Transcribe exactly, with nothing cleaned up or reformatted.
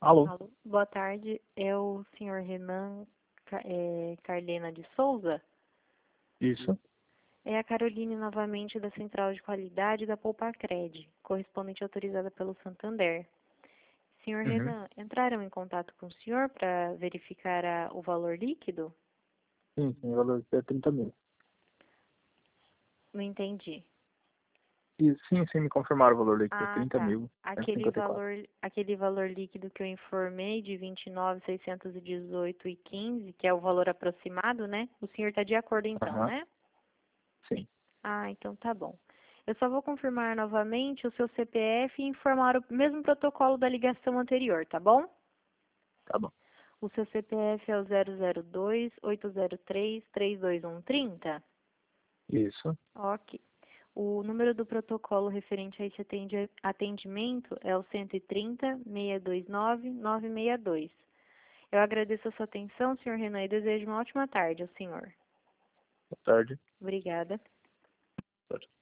Alô? Alô, boa tarde. É o senhor Renan Ca- é, Carlena de Souza? Isso? É a Caroline novamente da Central de Qualidade da Poupacred, correspondente autorizada pelo Santander. Senhor Uhum. Renan, entraram em contato com o senhor para verificar a- o valor líquido? Sim, sim, o valor é trinta mil. Não entendi. E, sim, sim, me confirmaram o valor líquido, Ah, trinta tá. mil, cento e Aquele cinquenta e quatro. valor, aquele valor líquido que eu informei de vinte e nove mil seiscentos e dezoito e quinze, que é o valor aproximado, né? O senhor está de acordo então, Aham, né? sim, Ah, então tá bom. Eu só vou confirmar novamente o seu C P F e informar o mesmo protocolo da ligação anterior, tá bom? tá bom. O seu C P F é o zero zero dois, oito zero três, três dois um três zero? Isso, Ok. O número do protocolo referente a esse atendi- atendimento é o cento e trinta, seiscentos e vinte e nove, novecentos e sessenta e dois. Eu agradeço a sua atenção, senhor Renan, e desejo uma ótima tarde ao senhor. boa tarde. Obrigada. Boa tarde.